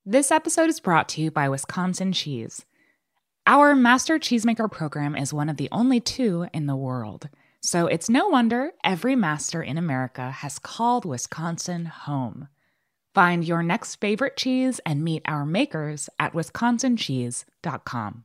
This episode is brought to you by Wisconsin Cheese. Our Master Cheesemaker program is one of the only 2 in the world, so it's no wonder every master in America has called Wisconsin home. Find your next favorite cheese and meet our makers at wisconsincheese.com.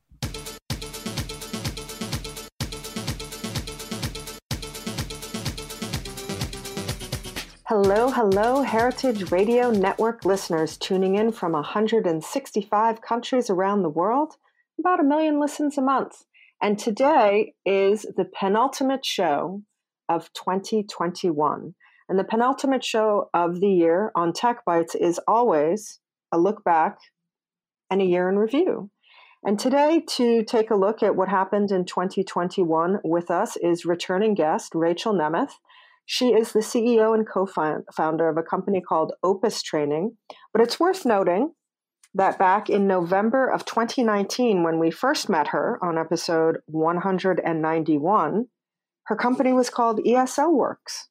Hello, Heritage Radio Network listeners tuning in from 165 countries around the world, about 1 million listens a month. And today is the penultimate show of 2021. And the penultimate show of the year on Tech Bites is always a look back and a year in review. And today, to take a look at what happened in 2021 with us is returning guest Rachel Nemeth. She is the CEO and co-founder of a company called Opus Training. But it's worth noting that back in November of 2019, when we first met her on episode 191, her company was called ESL Works.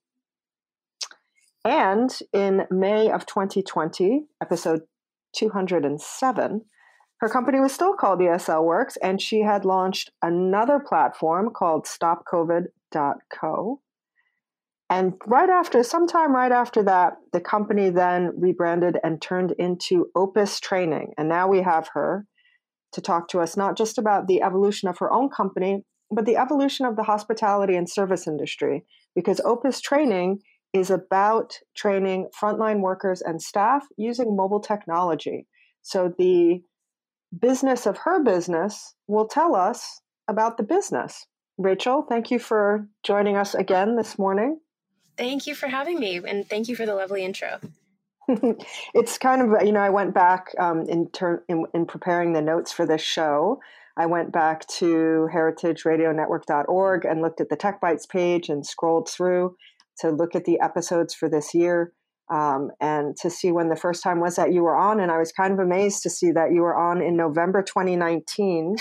And in May of 2020, episode 207, her company was still called ESL Works, and she had launched another platform called StopCovid.co. And sometime right after that, the company then rebranded and turned into Opus Training. And now we have her to talk to us not just about the evolution of her own company, but the evolution of the hospitality and service industry. Because Opus Training is about training frontline workers and staff using mobile technology. So the business of her business will tell us about the business. Rachel, thank you for joining us again this morning. Thank you for having me, and thank you for the lovely intro. It's kind of, I went back in preparing the notes for this show. I went back to heritageradionetwork.org and looked at the Tech Bites page and scrolled through to look at the episodes for this year and to see when the first time was that you were on. And I was kind of amazed to see that you were on in November 2019.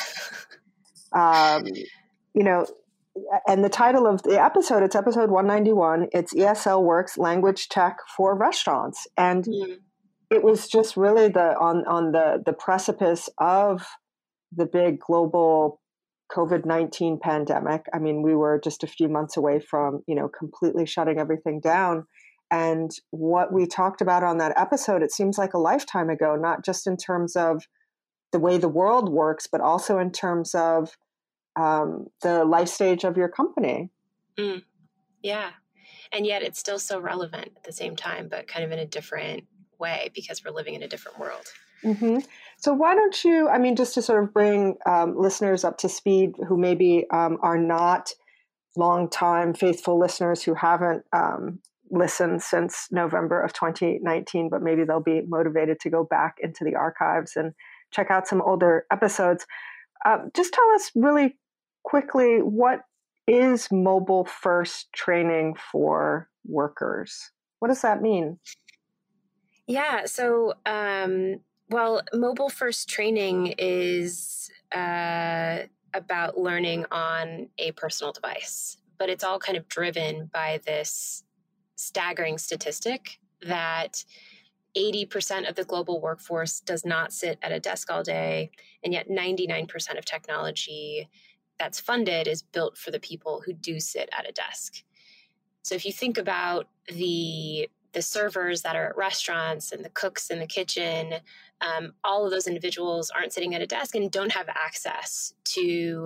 And the title of the episode, it's episode 191. It's ESL Works Language Tech for Restaurants. And It was just really on the precipice of the big global COVID-19 pandemic. I mean, we were just a few months away from, completely shutting everything down. And what we talked about on that episode, it seems like a lifetime ago, not just in terms of the way the world works, but also in terms of the life stage of your company. Yeah. And yet it's still so relevant at the same time, but kind of in a different way because we're living in a different world. Mm-hmm. So why don't you, just to sort of bring listeners up to speed who maybe are not longtime faithful listeners who haven't listened since November of 2019, but maybe they'll be motivated to go back into the archives and check out some older episodes. Just tell us really quickly, what is mobile first training for workers? What does that mean? Yeah, so, mobile first training is about learning on a personal device, but it's all kind of driven by this staggering statistic that 80% of the global workforce does not sit at a desk all day, and yet 99% of technology that's funded is built for the people who do sit at a desk. So if you think about the servers that are at restaurants and the cooks in the kitchen, all of those individuals aren't sitting at a desk and don't have access to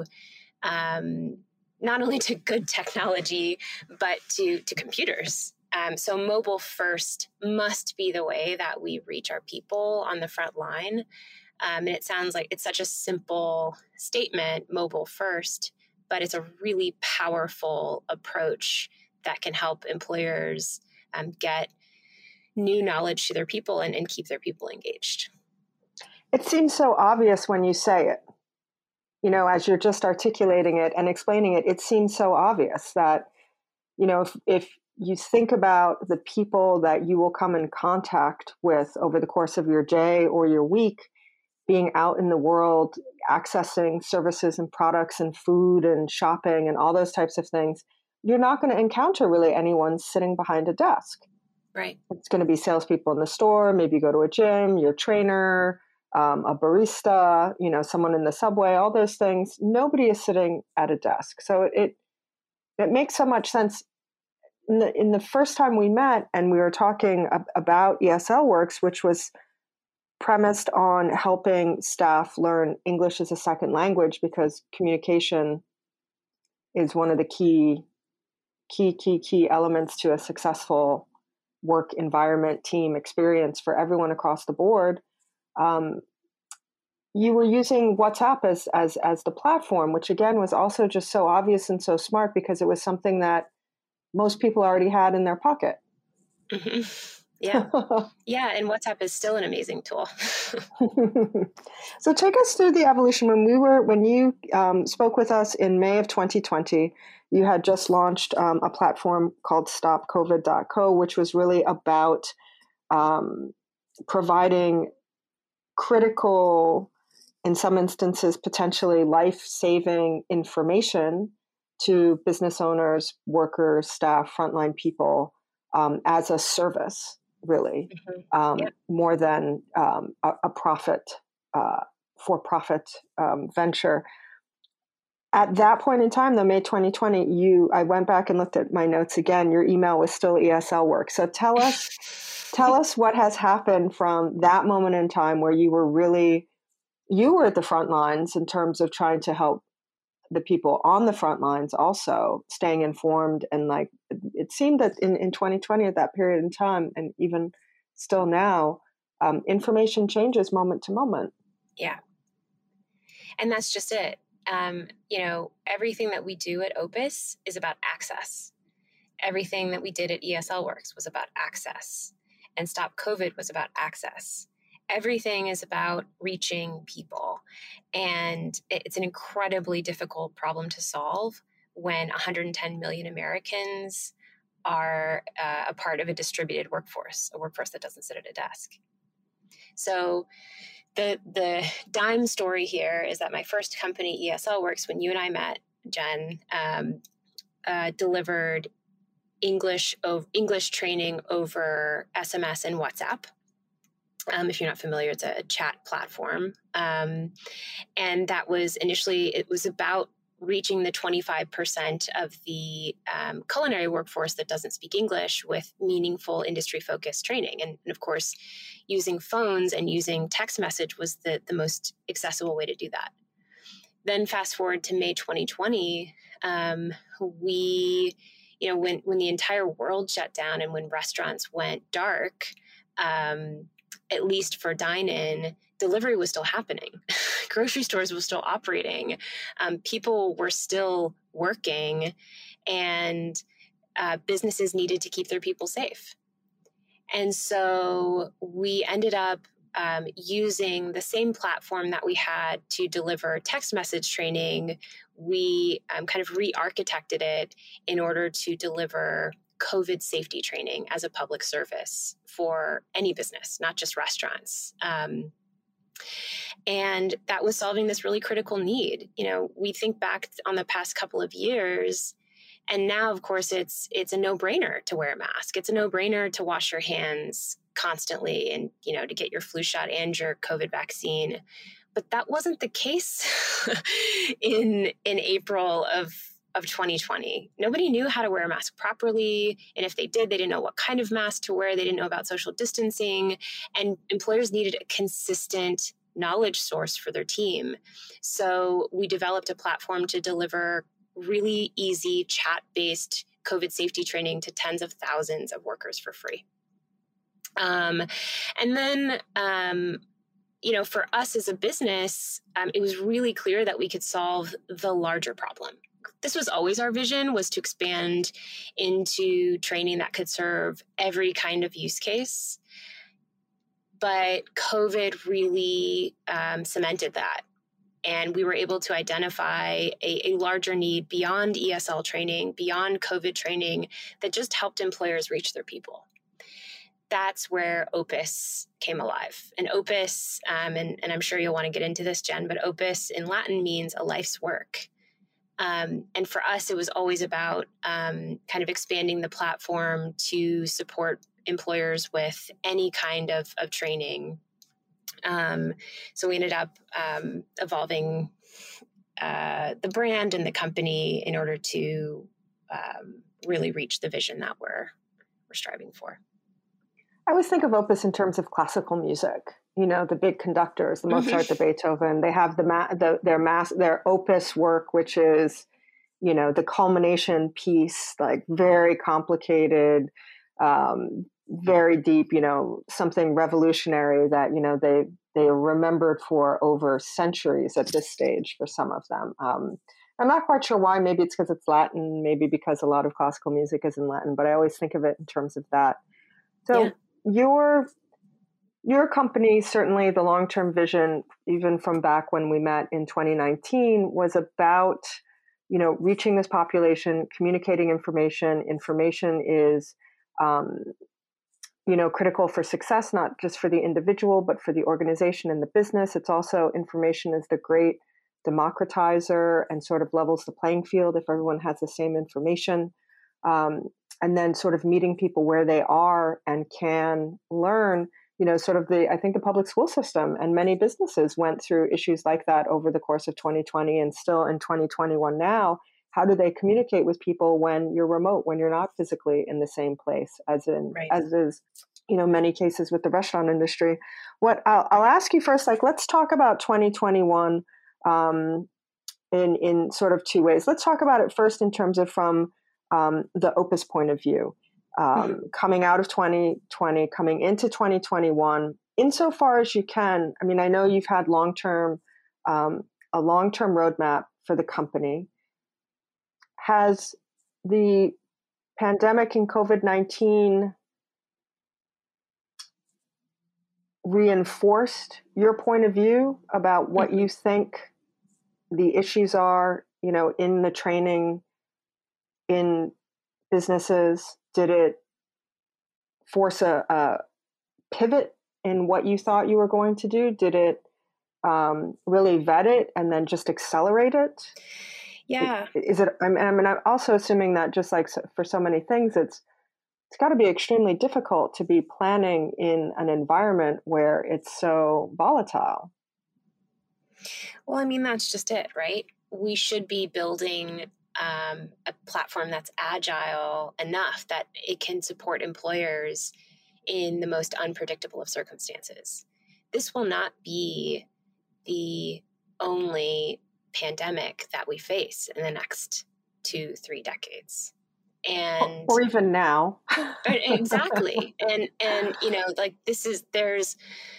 not only to good technology, but to computers. So mobile first must be the way that we reach our people on the front line. And it sounds like it's such a simple statement, mobile first, but it's a really powerful approach that can help employers get new knowledge to their people and keep their people engaged. It seems so obvious when you say it. As you're just articulating it and explaining it, it seems so obvious that, if you think about the people that you will come in contact with over the course of your day or your week, being out in the world, accessing services and products and food and shopping and all those types of things, you're not going to encounter really anyone sitting behind a desk. Right. It's going to be salespeople in the store. Maybe you go to a gym, your trainer, a barista, someone in the subway, all those things. Nobody is sitting at a desk. So it makes so much sense. In the first time we met and we were talking about ESL Works, which was premised on helping staff learn English as a second language, because communication is one of the key elements to a successful work environment, team experience for everyone across the board. You were using WhatsApp as the platform, which again was also just so obvious and so smart, because it was something that most people already had in their pocket. Mm-hmm. Yeah. Yeah. And WhatsApp is still an amazing tool. So take us through the evolution. When you spoke with us in May of 2020, you had just launched a platform called StopCovid.co, which was really about providing critical, in some instances, potentially life-saving information to business owners, workers, staff, frontline people as a service, really, more than a for-profit venture. At that point in time, though, May 2020, I went back and looked at my notes again. Your email was still ESL Works. So tell us what has happened from that moment in time where you were at the front lines in terms of trying to help the people on the front lines also staying informed. And like, it seemed that in 2020, at that period in time, and even still now, information changes moment to moment. Yeah. And that's just it. Everything that we do at Opus is about access. Everything that we did at ESL Works was about access. And Stop COVID was about access. Everything is about reaching people. And it's an incredibly difficult problem to solve when 110 million Americans are a part of a distributed workforce, a workforce that doesn't sit at a desk. So the dime story here is that my first company, ESL Works, when you and I met, Jen, delivered English training over SMS and WhatsApp. If you're not familiar, it's a chat platform. And that was initially, it was about reaching the 25% of the culinary workforce that doesn't speak English with meaningful industry-focused training. And of course, using phones and using text message was the most accessible way to do that. Then fast forward to May 2020, when the entire world shut down and when restaurants went dark, at least for dine-in, delivery was still happening. Grocery stores were still operating. People were still working, and businesses needed to keep their people safe. And so we ended up using the same platform that we had to deliver text message training. We kind of re-architected it in order to deliver COVID safety training as a public service for any business, not just restaurants. And that was solving this really critical need. We think back on the past couple of years, and now, of course, it's a no-brainer to wear a mask. It's a no-brainer to wash your hands constantly and, to get your flu shot and your COVID vaccine. But that wasn't the case in April of 2020. Nobody knew how to wear a mask properly. And if they did, they didn't know what kind of mask to wear. They didn't know about social distancing. And employers needed a consistent knowledge source for their team. So we developed a platform to deliver really easy chat-based COVID safety training to tens of thousands of workers for free. And then, for us as a business, it was really clear that we could solve the larger problem. This was always our vision, was to expand into training that could serve every kind of use case. But COVID really cemented that. And we were able to identify a larger need beyond ESL training, beyond COVID training, that just helped employers reach their people. That's where Opus came alive. And Opus, and I'm sure you'll want to get into this, Jen, but Opus in Latin means a life's work. And for us, it was always about kind of expanding the platform to support employers with any kind of training. So we ended up evolving the brand and the company in order to really reach the vision that we're striving for. I always think of Opus in terms of classical music. You know, the big conductors, the Mozart, the Beethoven. They have their Opus work, which is, you know, the culmination piece, like very complicated, very deep. You know, something revolutionary that, you know, they are remembered for over centuries at this stage for some of them. I'm not quite sure why. Maybe it's because it's Latin. Maybe because a lot of classical music is in Latin. But I always think of it in terms of that. So your company, certainly the long-term vision, even from back when we met in 2019, was about, you know, reaching this population, communicating information. Information is, you know, critical for success, not just for the individual, but for the organization and the business. It's also, information is the great democratizer and sort of levels the playing field if everyone has the same information. And then sort of meeting people where they are and can learn, you know, sort of I think the public school system and many businesses went through issues like that over the course of 2020 and still in 2021 now. How do they communicate with people when you're remote, when you're not physically in the same place, as is, you know, many cases with the restaurant industry? What I'll ask you first, like, let's talk about 2021 in sort of two ways. Let's talk about it first in terms of from the Opus point of view, coming out of 2020, coming into 2021, insofar as you can. I mean, I know you've had a long-term roadmap for the company. Has the pandemic and COVID-19 reinforced your point of view about what you think the issues are, you know, in the training in businesses? Did it force a pivot in what you thought you were going to do? Did it really vet it and then just accelerate it? Yeah. Is it? I mean, I'm also assuming that just like for so many things, it's got to be extremely difficult to be planning in an environment where it's so volatile. Well, I mean, that's just it, right? We should be building a platform that's agile enough that it can support employers in the most unpredictable of circumstances. This will not be the only pandemic that we face in the next 2-3 decades. And or even now. Exactly. And you know, like there's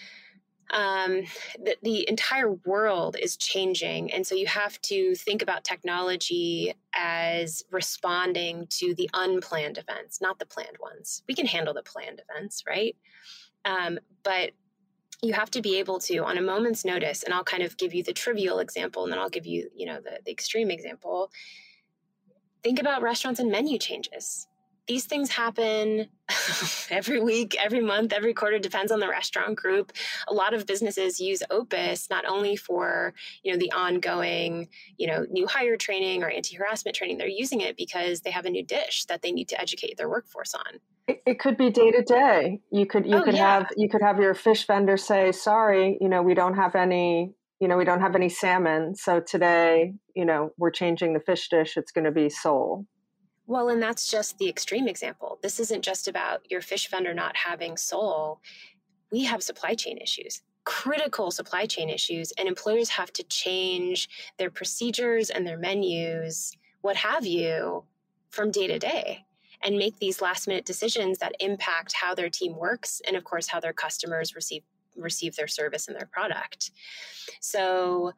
the entire world is changing. And so you have to think about technology as responding to the unplanned events, not the planned ones. We can handle the planned events, right? But you have to be able to, on a moment's notice, and I'll kind of give you the trivial example, and then I'll give you, you know, the extreme example. Think about restaurants and menu changes. These things happen every week, every month, every quarter, depends on the restaurant group. A lot of businesses use Opus not only for, you know, the ongoing, you know, new hire training or anti-harassment training. They're using it because they have a new dish that they need to educate their workforce on. It could be day to day. You could have your fish vendor say, sorry, you know, we don't have any salmon. So today, you know, we're changing the fish dish. It's going to be sole. Well, and that's just the extreme example. This isn't just about your fish vendor not having sole. We have supply chain issues, critical supply chain issues, and employers have to change their procedures and their menus, what have you, from day to day, and make these last minute decisions that impact how their team works and, of course, how their customers receive their service and their product. So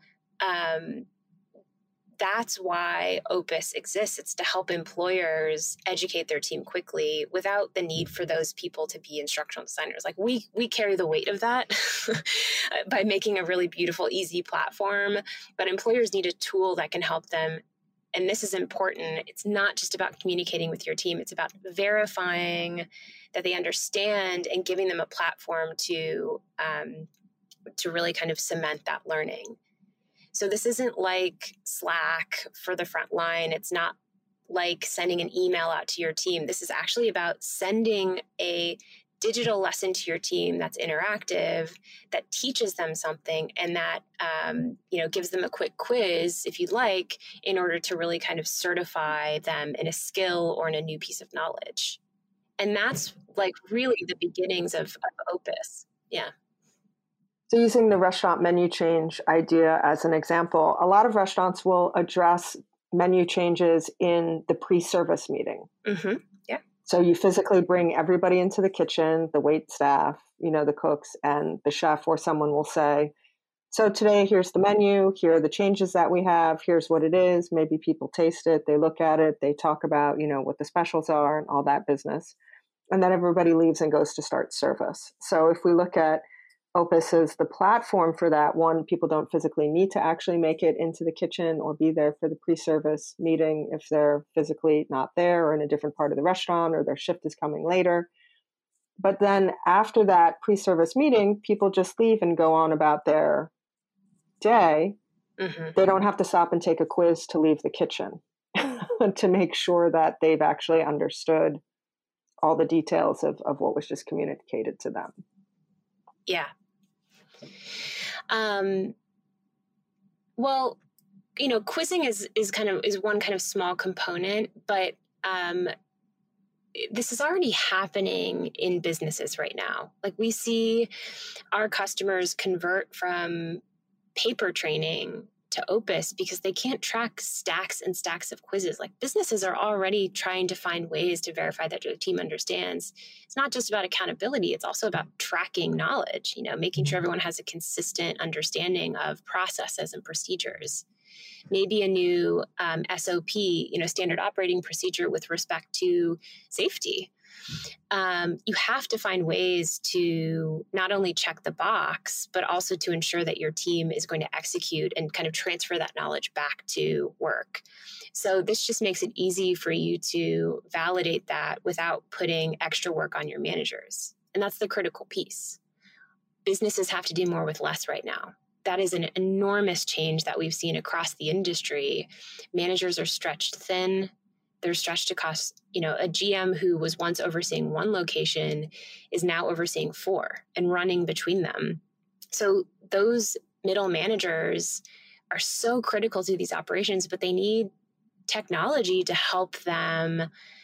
that's why Opus exists. It's to help employers educate their team quickly without the need for those people to be instructional designers. Like we carry the weight of that by making a really beautiful, easy platform, but employers need a tool that can help them. And this is important. It's not just about communicating with your team. It's about verifying that they understand and giving them a platform to really kind of cement that learning. So this isn't like Slack for the front line. It's not like sending an email out to your team. This is actually about sending a digital lesson to your team that's interactive, that teaches them something, and that gives them a quick quiz, if you'd like, in order to really kind of certify them in a skill or in a new piece of knowledge. And that's like really the beginnings of Opus. Yeah. So using the restaurant menu change idea as an example, a lot of restaurants will address menu changes in the pre-service meeting. Mm-hmm. Yeah. So you physically bring everybody into the kitchen, the wait staff, the cooks, and the chef, or someone will say, so today, here's the menu, here are the changes that we have, here's what it is. Maybe people taste it, they look at it, they talk about, what the specials are and all that business. And then everybody leaves and goes to start service. So if we look at Opus as the platform for that, one, people don't physically need to actually make it into the kitchen or be there for the pre-service meeting if they're physically not there or in a different part of the restaurant or their shift is coming later. But then after that pre-service meeting, people just leave and go on about their day. Mm-hmm. They don't have to stop and take a quiz to leave the kitchen to make sure that they've actually understood all the details of what was just communicated to them. Yeah. Well, quizzing is one kind of small component, but this is already happening in businesses right now. Like we see our customers convert from paper training to Opus because they can't track stacks and stacks of quizzes. Like businesses are already trying to find ways to verify that their team understands. It's not just about accountability. It's also about tracking knowledge, making sure everyone has a consistent understanding of processes and procedures. Maybe a new SOP, standard operating procedure with respect to safety. You have to find ways to not only check the box, but also to ensure that your team is going to execute and kind of transfer that knowledge back to work. So this just makes it easy for you to validate that without putting extra work on your managers. And that's the critical piece. Businesses have to do more with less right now. That is an enormous change that we've seen across the industry. Managers are stretched thin. They're stretched across, a GM who was once overseeing one location is now overseeing 4 and running between them. So those middle managers are so critical to these operations, but they need technology to help them,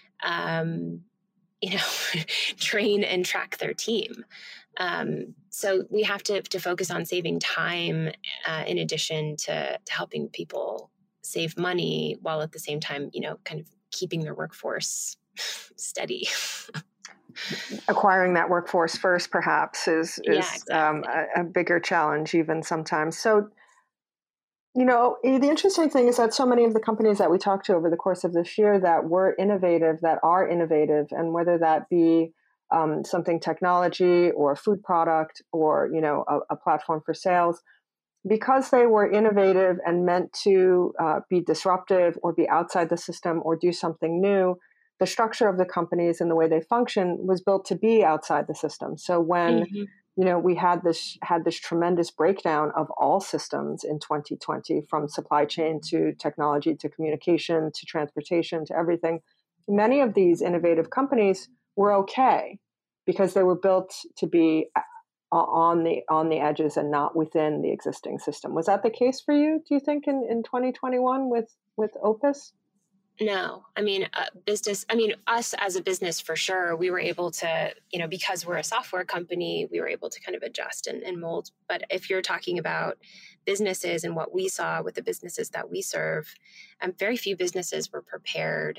train and track their team. So we have to focus on saving time in addition to helping people save money while at the same time, kind of keeping their workforce steady. Acquiring that workforce first, perhaps, is exactly. A bigger challenge even sometimes. So, the interesting thing is that so many of the companies that we talked to over the course of this year that were innovative, that are innovative, and whether that be something technology or a food product or, a platform for sales, because they were innovative and meant to be disruptive or be outside the system or do something new, the structure of the companies and the way they function was built to be outside the system. So when we had this tremendous breakdown of all systems in 2020, from supply chain to technology to communication to transportation to everything, many of these innovative companies were okay because they were built to be on the edges and not within the existing system. Was that the case for you, do you think, in 2021 with Opus? No, us as a business, for sure, we were able to, because we're a software company, we were able to kind of adjust and mold. But if you're talking about businesses and what we saw with the businesses that we serve, very few businesses were prepared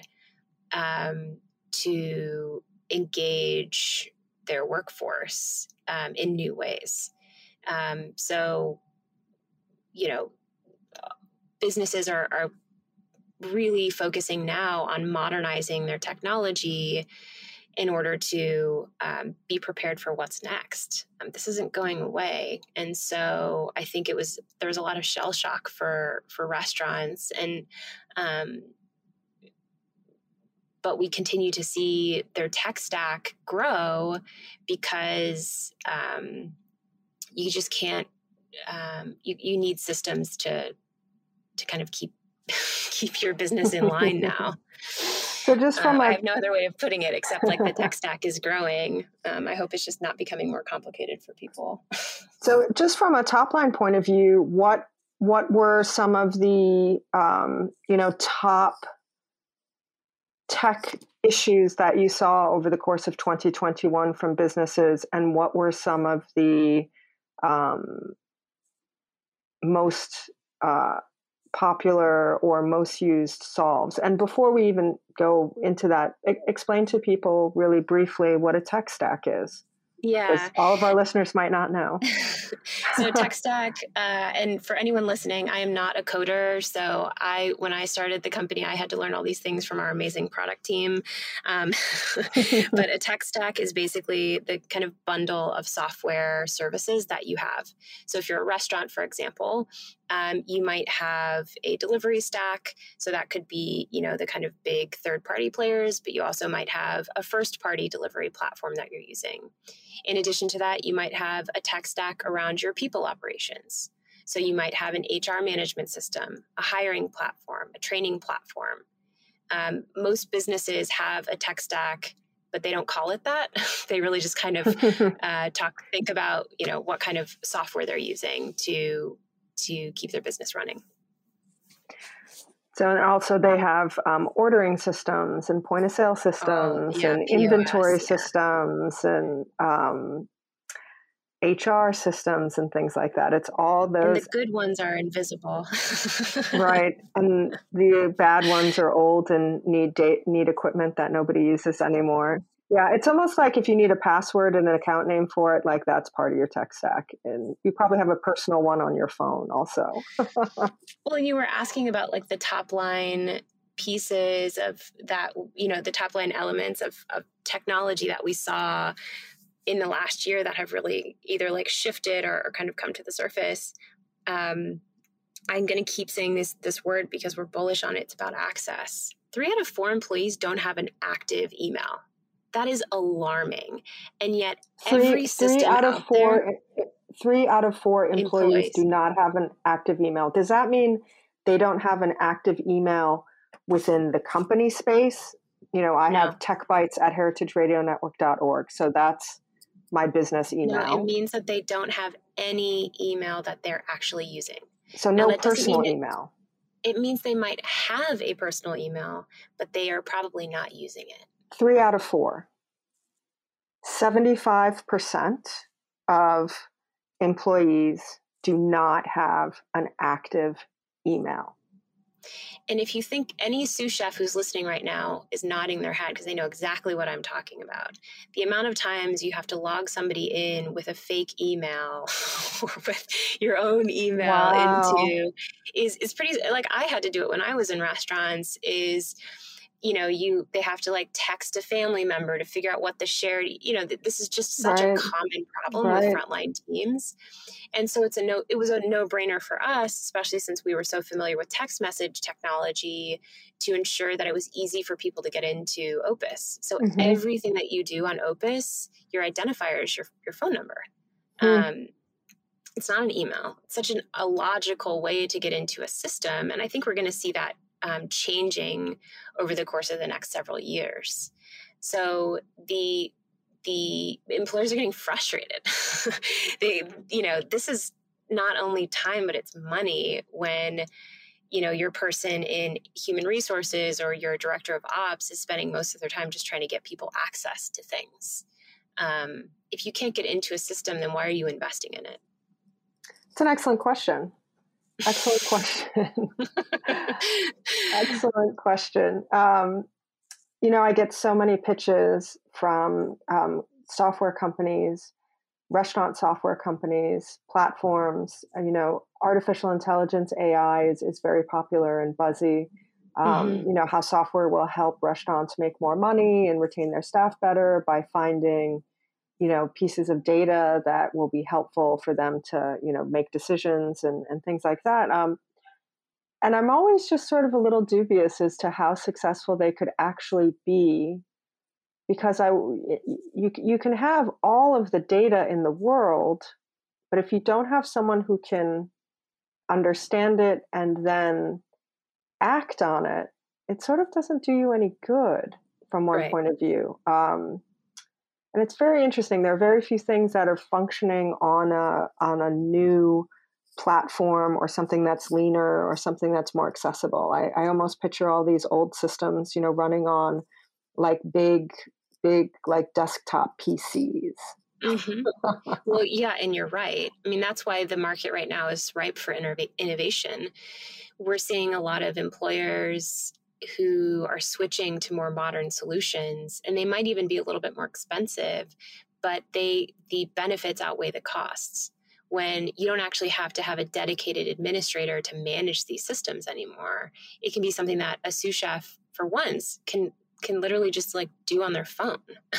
to engage their workforce in new ways. So, businesses are really focusing now on modernizing their technology in order to be prepared for what's next. This isn't going away. And so I think there was a lot of shell shock for restaurants, and but we continue to see their tech stack grow because you just can't, you need systems to kind of keep keep your business in line now. So just from I have no other way of putting it except like the tech stack is growing. I hope it's just not becoming more complicated for people. So just from a top line point of view, what were some of the top tech issues that you saw over the course of 2021 from businesses, and what were some of the most popular or most used solves? And before we even go into that, explain to people really briefly what a tech stack is. Yeah. Because all of our listeners might not know. So tech stack, and for anyone listening, I am not a coder. So when I started the company, I had to learn all these things from our amazing product team. But a tech stack is basically the kind of bundle of software services that you have. So if you're a restaurant, for example, you might have a delivery stack. So that could be, the kind of big third-party players, but you also might have a first-party delivery platform that you're using. In addition to that, you might have a tech stack around your people operations. So you might have an HR management system, a hiring platform, a training platform. Most businesses have a tech stack, but they don't call it that. They really just kind of think about, what kind of software they're using to keep their business running. So, and also they have ordering systems and point of sale systems and POS, inventory systems and HR systems and things like that. It's all those. And the good ones are invisible. Right. And the bad ones are old and need equipment that nobody uses anymore. Yeah, it's almost like if you need a password and an account name for it, like that's part of your tech stack. And you probably have a personal one on your phone also. Well, and you were asking about like the top line pieces of that, the top line elements of technology that we saw in the last year that have really either like shifted or kind of come to the surface. I'm going to keep saying this word because we're bullish on it. It's about access. 3 out of 4 employees don't have an active email. That is alarming. And yet every system 3 out of out 4, there, 3 out of 4 employees do not have an active email. Does that mean they don't have an active email within the company space? I have techbytes@heritageradionetwork.org. So that's my business email. No, it means that they don't have any email that they're actually using. So no personal email. It means they might have a personal email, but they are probably not using it. 3 out of 4. 75% of employees do not have an active email. And if you think any sous chef who's listening right now is nodding their head because they know exactly what I'm talking about. The amount of times you have to log somebody in with a fake email or with your own email into is pretty, like I had to do it when I was in restaurants they have to like text a family member to figure out what the shared, this is just such a common problem with frontline teams. And so it was a no-brainer for us, especially since we were so familiar with text message technology, to ensure that it was easy for people to get into Opus. So everything that you do on Opus, your identifier is your phone number. It's not an email. It's such a logical way to get into a system. And I think we're going to see that changing over the course of the next several years. So the employers are getting frustrated. This is not only time, but it's money when, your person in human resources or your director of ops is spending most of their time just trying to get people access to things. If you can't get into a system, then why are you investing in it? It's an excellent question. Excellent question. Excellent question. I get so many pitches from software companies, restaurant software companies, platforms. Artificial intelligence, AI is very popular and buzzy. How software will help restaurants make more money and retain their staff better by finding pieces of data that will be helpful for them to, make decisions and things like that. And I'm always just sort of a little dubious as to how successful they could actually be, because you can have all of the data in the world, but if you don't have someone who can understand it and then act on it, it sort of doesn't do you any good from one Right. point of view. And it's very interesting. There are very few things that are functioning on a new platform or something that's leaner or something that's more accessible. I almost picture all these old systems, running on like big like desktop PCs. Hmm. Well, yeah, and you're right. I mean, that's why the market right now is ripe for innovation. We're seeing a lot of employers who are switching to more modern solutions, and they might even be a little bit more expensive, but the benefits outweigh the costs. When you don't actually have to have a dedicated administrator to manage these systems anymore, it can be something that a sous chef, for once, can literally just like do on their phone.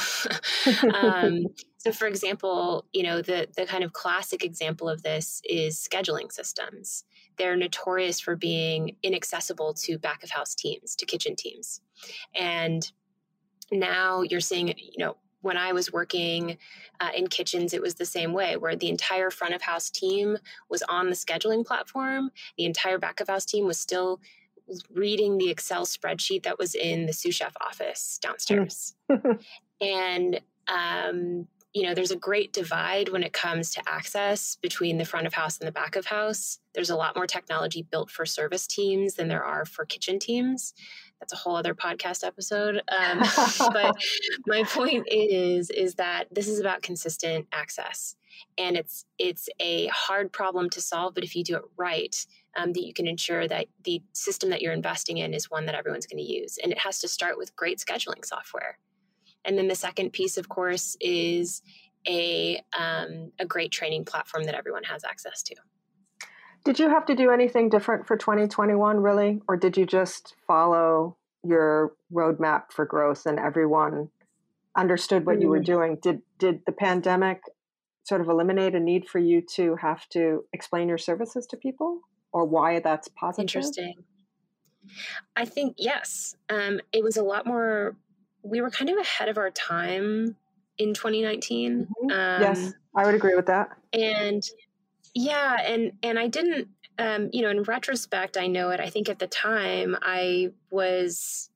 So, for example, the kind of classic example of this is scheduling systems. They're notorious for being inaccessible to back of house teams, to kitchen teams. And now you're seeing, when I was working in kitchens, it was the same way, where the entire front of house team was on the scheduling platform. The entire back of house team was still reading the Excel spreadsheet that was in the sous chef office downstairs. And, there's a great divide when it comes to access between the front of house and the back of house. There's a lot more technology built for service teams than there are for kitchen teams. That's a whole other podcast episode. But my point is that this is about consistent access. And it's a hard problem to solve, but if you do it right, that you can ensure that the system that you're investing in is one that everyone's going to use. And it has to start with great scheduling software. And then the second piece, of course, is a great training platform that everyone has access to. Did you have to do anything different for 2021, really? Or did you just follow your roadmap for growth and everyone understood what you were doing? Did the pandemic sort of eliminate a need for you to have to explain your services to people, or why that's positive? Interesting. I think, yes. It was a lot more, we were kind of ahead of our time in 2019. Yes, I would agree with that. And yeah, and I didn't, in retrospect, I know it. I think at the time I was,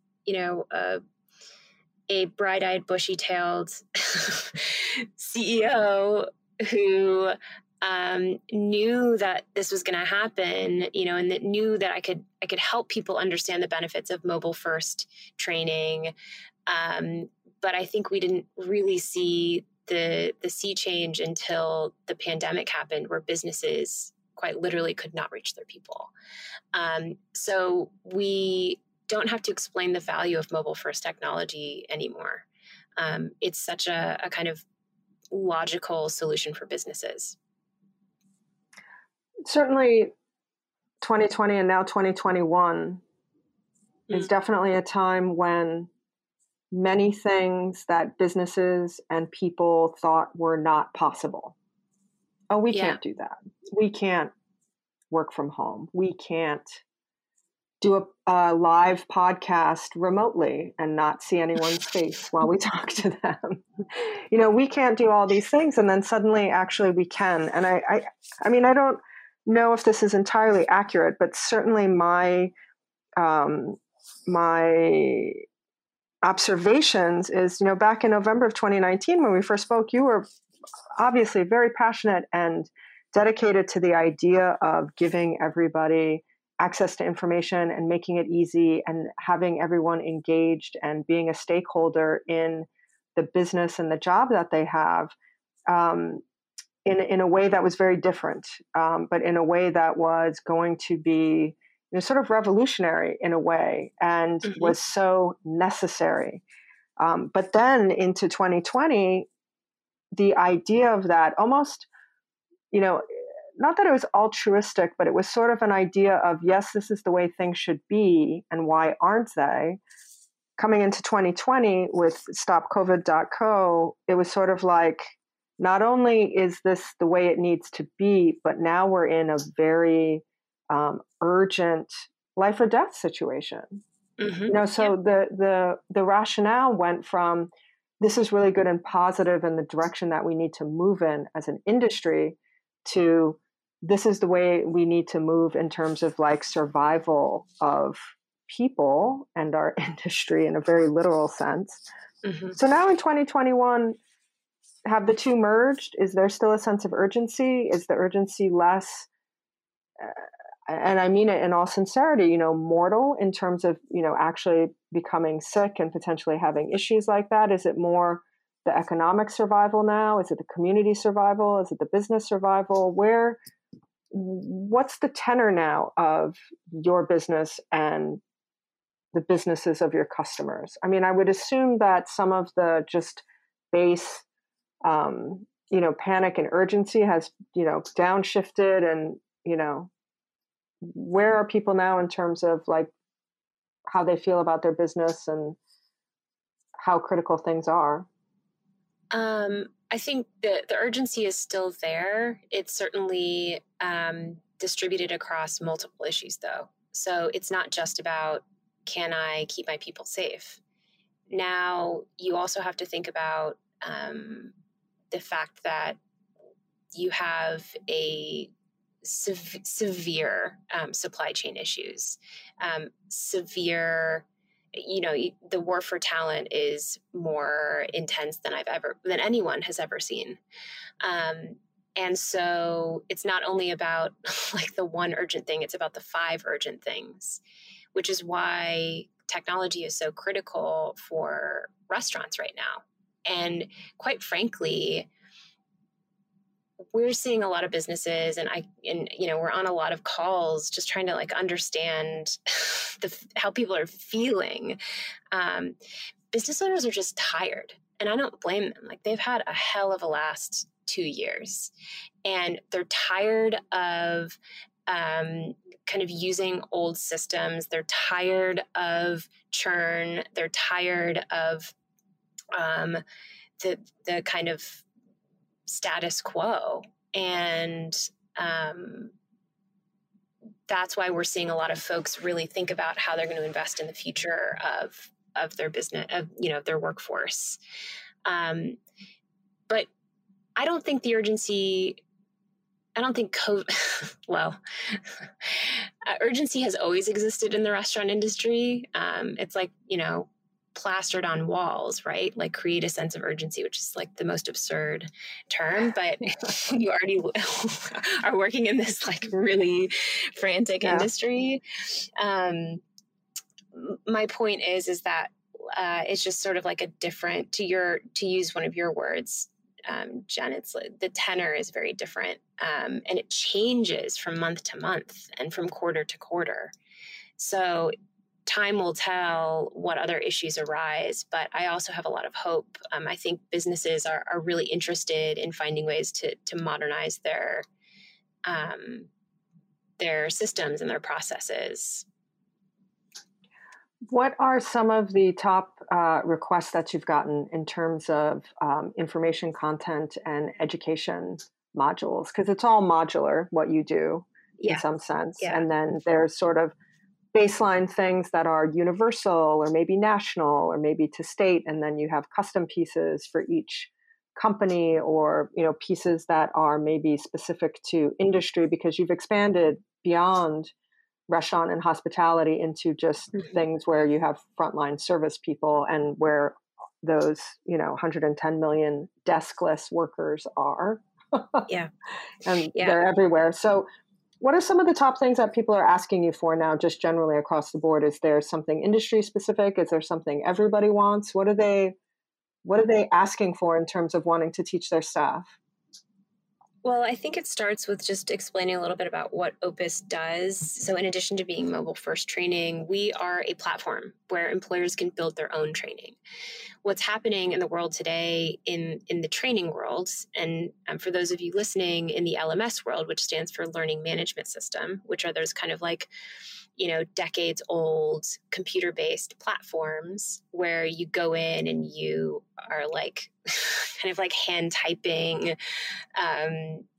a bright-eyed, bushy-tailed CEO who knew that this was going to happen, and that knew that I could help people understand the benefits of mobile first training. But I think we didn't really see the sea change until the pandemic happened, where businesses quite literally could not reach their people. So we don't have to explain the value of mobile first technology anymore. It's such a kind of logical solution for businesses. Certainly 2020 and now 2021 is definitely a time when many things that businesses and people thought were not possible. Oh, we can't do that. We can't work from home. We can't do a live podcast remotely and not see anyone's face while we talk to them. We can't do all these things. And then suddenly, actually, we can. And I mean, I don't know if this is entirely accurate, but certainly my observations is, back in November of 2019, when we first spoke, you were obviously very passionate and dedicated to the idea of giving everybody access to information and making it easy and having everyone engaged and being a stakeholder in the business and the job that they have, in a way that was very different, but in a way that was going to be sort of revolutionary in a way, and was so necessary. But then into 2020, the idea of that almost, not that it was altruistic, but it was sort of an idea of, yes, this is the way things should be, and why aren't they? Coming into 2020 with StopCovid.co, it was sort of like, not only is this the way it needs to be, but now we're in a very urgent life or death situation. So the rationale went from, this is really good and positive in the direction that we need to move in as an industry, to this is the way we need to move in terms of like survival of people and our industry in a very literal sense. Mm-hmm. So now in 2021, have the two merged? Is there still a sense of urgency? Is the urgency less, and I mean it in all sincerity, mortal in terms of, actually becoming sick and potentially having issues like that? Is it more the economic survival now? Is it the community survival? Is it the business survival? What's the tenor now of your business and the businesses of your customers? I mean, I would assume that some of the just base panic and urgency has, downshifted, and, where are people now in terms of like how they feel about their business and how critical things are? I think the urgency is still there. It's certainly distributed across multiple issues, though. So it's not just about, can I keep my people safe? Now, you also have to think about the fact that you have a severe supply chain issues, severe, the war for talent is more intense than anyone has ever seen. And so it's not only about like the one urgent thing, it's about the 5 urgent things, which is why technology is so critical for restaurants right now. And quite frankly, we're seeing a lot of businesses, and we're on a lot of calls just trying to like understand how people are feeling. Business owners are just tired, and I don't blame them. Like, they've had a hell of a last 2 years, and they're tired of kind of using old systems. They're tired of churn. They're tired of the kind of status quo. And that's why we're seeing a lot of folks really think about how they're going to invest in the future of their business, of their workforce. But I don't think the urgency, urgency has always existed in the restaurant industry. It's like, plastered on walls, right? Like, create a sense of urgency, which is like the most absurd term, but you already are working in this like really frantic industry. My point is that it's just sort of like a different, to use one of your words, Jen, it's like the tenor is very different, and it changes from month to month and from quarter to quarter. So time will tell what other issues arise, but I also have a lot of hope. I think businesses are really interested in finding ways to modernize their systems and their processes. What are some of the top requests that you've gotten in terms of information content and education modules? Because it's all modular, what you do in some sense. Yeah. And then there's sort of baseline things that are universal or maybe national or maybe to state. And then you have custom pieces for each company, or, pieces that are maybe specific to industry, because you've expanded beyond restaurant and hospitality into just things where you have frontline service people and where those, 110 million deskless workers are. Yeah. And they're everywhere. So what are some of the top things that people are asking you for now, just generally across the board? Is there something industry specific? Is there something everybody wants? What are they asking for in terms of wanting to teach their staff? Well, I think it starts with just explaining a little bit about what Opus does. So in addition to being mobile first training, we are a platform where employers can build their own training. What's happening in the world today in the training world, and for those of you listening, in the LMS world, which stands for Learning Management System, which are those kind of like, decades old computer-based platforms where you go in and you are like kind of like hand typing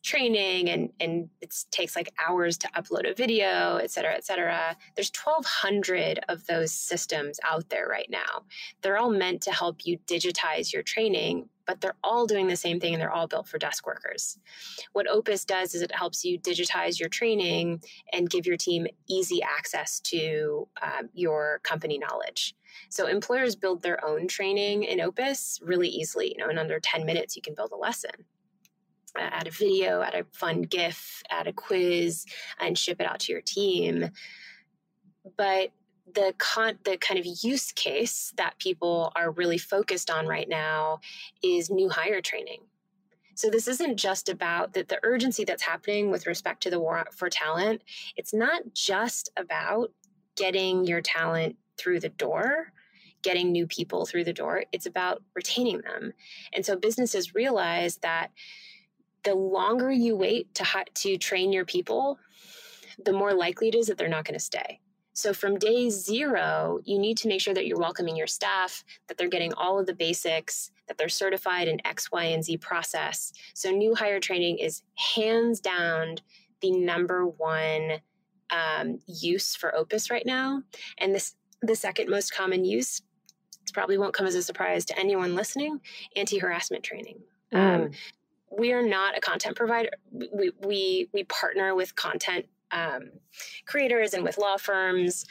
training and it takes like hours to upload a video, et cetera, et cetera. There's 1,200 of those systems out there right now. They're all meant to help you digitize your training, but they're all doing the same thing and they're all built for desk workers. What Opus does is it helps you digitize your training and give your team easy access to your company knowledge. So employers build their own training in Opus really easily. In under 10 minutes, you can build a lesson. Add a video, add a fun GIF, add a quiz, and ship it out to your team. But the kind of use case that people are really focused on right now is new hire training. So this isn't just about the urgency that's happening with respect to the war for talent. It's not just about getting your talent through the door, getting new people through the door. It's about retaining them. And so businesses realize that the longer you wait to train your people, the more likely it is that they're not going to stay. So from day zero, you need to make sure that you're welcoming your staff, that they're getting all of the basics, that they're certified in X, Y, and Z process. So new hire training is hands down the number one use for Opus right now. And the second most common use, this probably won't come as a surprise to anyone listening, anti-harassment training. We are not a content provider. We partner with content creators and with law firms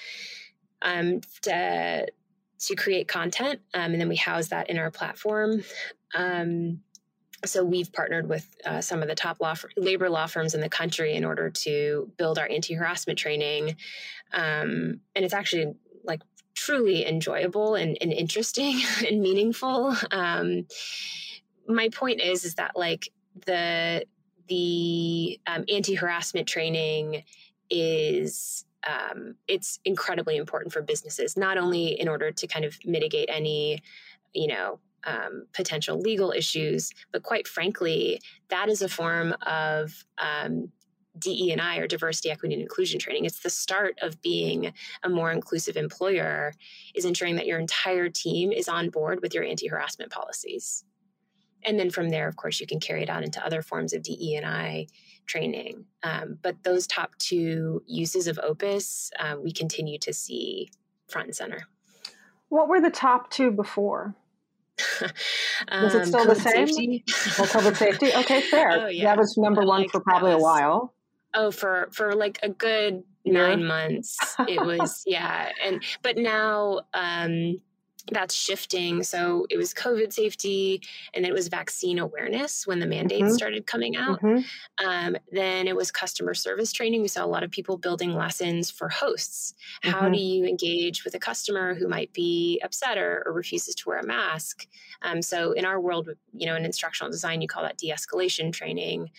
to create content, and then we house that in our platform. So we've partnered with some of the top labor law firms in the country in order to build our anti-harassment training, and it's actually like truly enjoyable and interesting and meaningful. My point is that like the anti-harassment training is it's incredibly important for businesses, not only in order to kind of mitigate any, potential legal issues, but quite frankly, that is a form of DE&I, or diversity, equity, and inclusion training. It's the start of being a more inclusive employer, is ensuring that your entire team is on board with your anti-harassment policies. And then from there, of course, you can carry it on into other forms of DE&I training. But those top two uses of Opus, we continue to see front and center. What were the top two before? Was it still the same? Safety. Well, COVID safety. Okay, fair. Oh, yeah. That was number one for probably a while. Oh, for like a good 9 months. It was, yeah. But now that's shifting. So it was COVID safety, and then it was vaccine awareness when the mandates started coming out. Then it was customer service training. We saw a lot of people building lessons for hosts. How do you engage with a customer who might be upset or refuses to wear a mask? So in our world, in instructional design, you call that de-escalation training.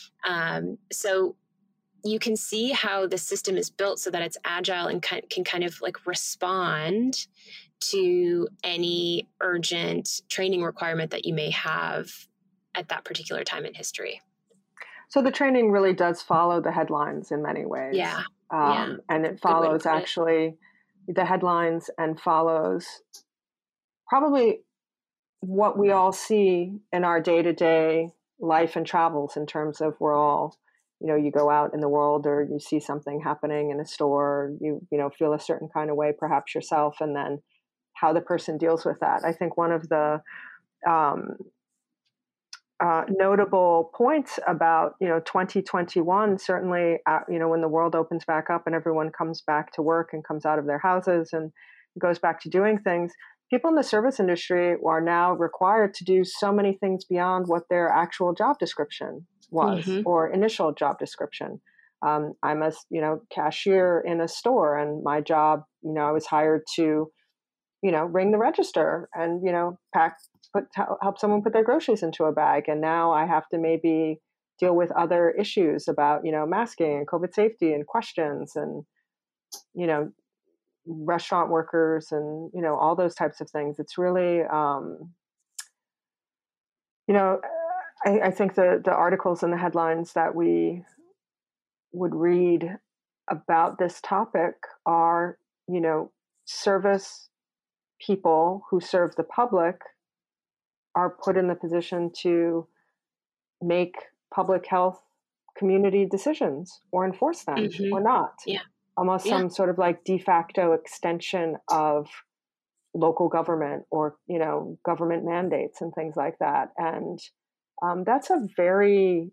So you can see how the system is built so that it's agile and can kind of like respond to any urgent training requirement that you may have at that particular time in history. So the training really does follow the headlines in many ways. Yeah. And it follows actually the headlines and follows probably what we all see in our day-to-day life and travels, in terms of we're all, you go out in the world or you see something happening in a store, you feel a certain kind of way, perhaps yourself, and then how the person deals with that. I think one of the notable points about 2021, certainly when the world opens back up and everyone comes back to work and comes out of their houses and goes back to doing things, people in the service industry are now required to do so many things beyond what their actual job description was or initial job description. I'm a cashier in a store, and my job, I was hired to ring the register and, help someone put their groceries into a bag. And now I have to maybe deal with other issues about, masking and COVID safety and questions and, restaurant workers and, all those types of things. It's really, I think the articles and the headlines that we would read about this topic are, service people who serve the public are put in the position to make public health community decisions or enforce them or not. Yeah. Almost some sort of like de facto extension of local government or, government mandates and things like that. And that's a very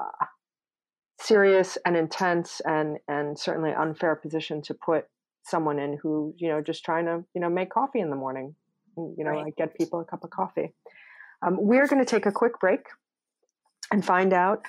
serious and intense and certainly unfair position to put someone in who, just trying to, make coffee in the morning, Right. like get people a cup of coffee. We're going to take a quick break and find out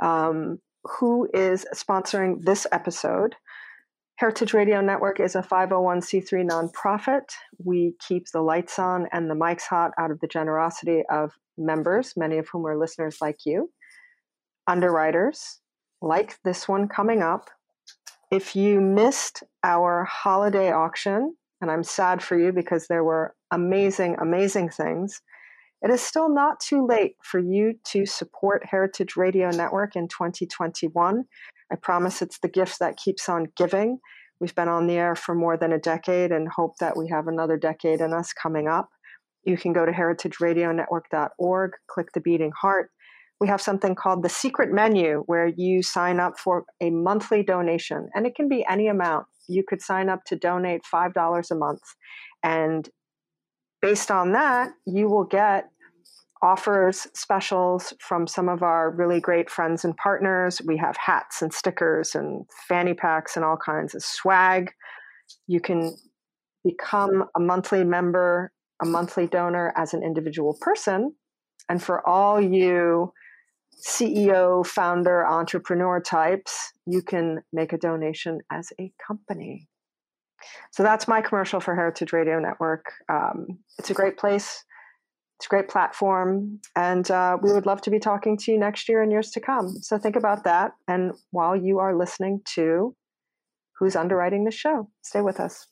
who is sponsoring this episode. Heritage Radio Network is a 501c3 nonprofit. We keep the lights on and the mics hot out of the generosity of members, many of whom are listeners like you, underwriters, like this one coming up. If you missed our holiday auction, and I'm sad for you because there were amazing, amazing things, it is still not too late for you to support Heritage Radio Network in 2021. I promise it's the gift that keeps on giving. We've been on the air for more than a decade and hope that we have another decade in us coming up. You can go to heritageradionetwork.org, click the beating heart. We have something called the secret menu where you sign up for a monthly donation, and it can be any amount. You could sign up to donate $5 a month. And based on that, you will get offers, specials from some of our really great friends and partners. We have hats and stickers and fanny packs and all kinds of swag. You can become a monthly member, a monthly donor as an individual person. And for all you CEO, founder, entrepreneur types, you can make a donation as a company. So that's my commercial for Heritage Radio Network. It's a great place. It's a great platform. And we would love to be talking to you next year and years to come. So think about that. And while you are listening to who's underwriting the show, stay with us.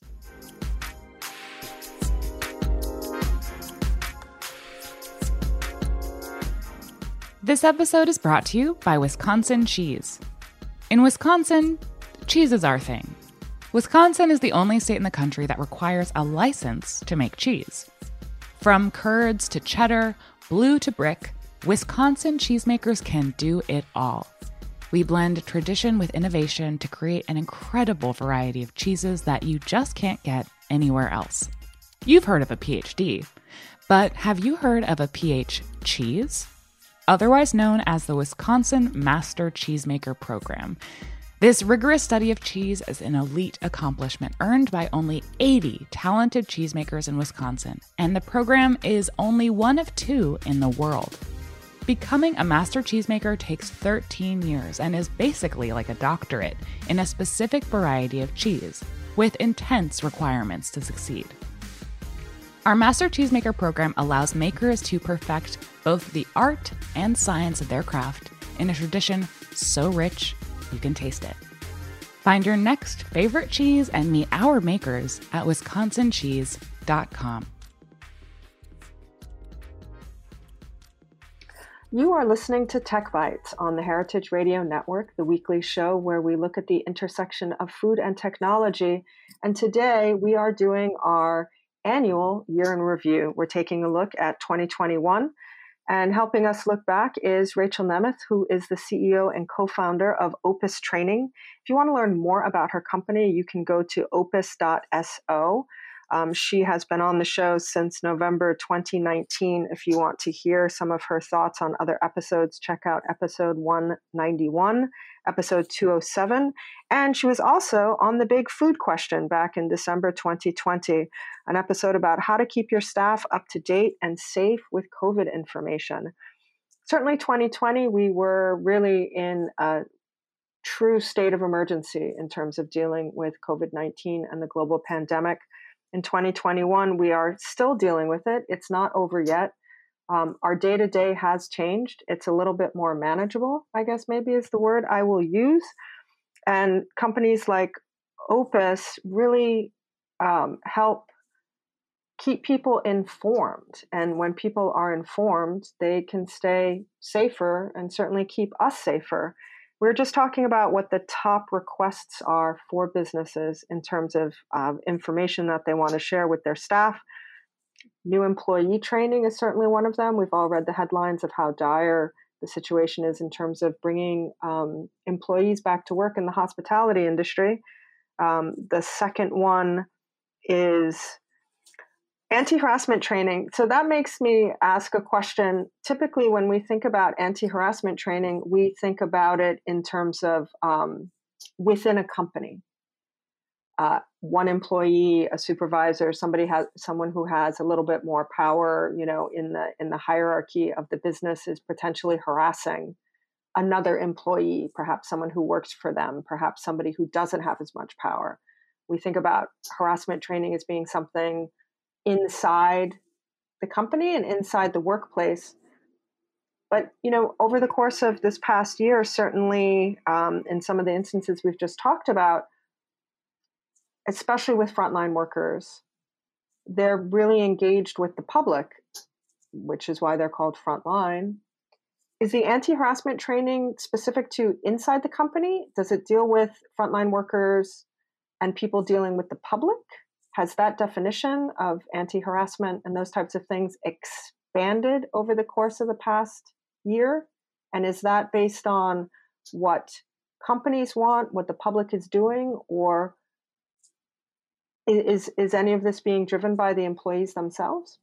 This episode is brought to you by Wisconsin Cheese. In Wisconsin, cheese is our thing. Wisconsin is the only state in the country that requires a license to make cheese. From curds to cheddar, blue to brick, Wisconsin cheesemakers can do it all. We blend tradition with innovation to create an incredible variety of cheeses that you just can't get anywhere else. You've heard of a PhD, but have you heard of a PH cheese? Otherwise known as the Wisconsin Master Cheesemaker Program. This rigorous study of cheese is an elite accomplishment earned by only 80 talented cheesemakers in Wisconsin, and the program is only one of 2 in the world. Becoming a master cheesemaker takes 13 years and is basically like a doctorate in a specific variety of cheese, with intense requirements to succeed. Our Master Cheesemaker program allows makers to perfect both the art and science of their craft in a tradition so rich you can taste it. Find your next favorite cheese and meet our makers at wisconsincheese.com. You are listening to Tech Bites on the Heritage Radio Network, the weekly show where we look at the intersection of food and technology. And today we are doing our annual year in review. We're taking a look at 2021, and helping us look back is Rachel Nemeth, who is the CEO and co-founder of Opus Training. If you want to learn more about her company, you can go to opus.so. She has been on the show since November 2019. If you want to hear some of her thoughts on other episodes, check out episode 191, episode 207. And she was also on The Big Food Question back in December 2020, an episode about how to keep your staff up to date and safe with COVID information. Certainly 2020, we were really in a true state of emergency in terms of dealing with COVID-19 and the global pandemic. In 2021, we are still dealing with it. It's not over yet. Our day-to-day has changed. It's a little bit more manageable, I guess maybe is the word I will use. And companies like Opus really help keep people informed. And when people are informed, they can stay safer and certainly keep us safer. We're just talking about what the top requests are for businesses in terms of information that they want to share with their staff. New employee training is certainly one of them. We've all read the headlines of how dire the situation is in terms of bringing employees back to work in the hospitality industry. The second one is anti-harassment training. So that makes me ask a question. Typically, when we think about anti-harassment training, we think about it in terms of within a company. One employee, a supervisor, someone who has a little bit more power, in the hierarchy of the business, is potentially harassing another employee, perhaps someone who works for them, perhaps somebody who doesn't have as much power. We think about harassment training as being something inside the company and inside the workplace. But, over the course of this past year, certainly in some of the instances we've just talked about, especially with frontline workers, they're really engaged with the public, which is why they're called frontline. Is the anti-harassment training specific to inside the company? Does it deal with frontline workers and people dealing with the public? Has that definition of anti-harassment and those types of things expanded over the course of the past year? And is that based on what companies want, what the public is doing, or is any of this being driven by the employees themselves?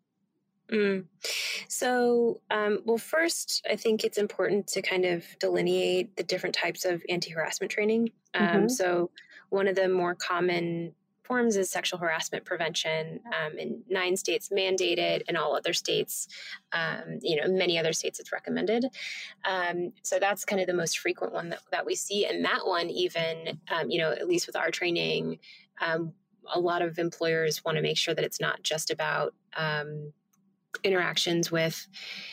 So, well, first, I think it's important to kind of delineate the different types of anti-harassment training. So one of the more common forms is sexual harassment prevention. In 9 states mandated, in all other states, many other states it's recommended. So that's kind of the most frequent one that we see. And that one, even, at least with our training, a lot of employers want to make sure that it's not just about interactions with,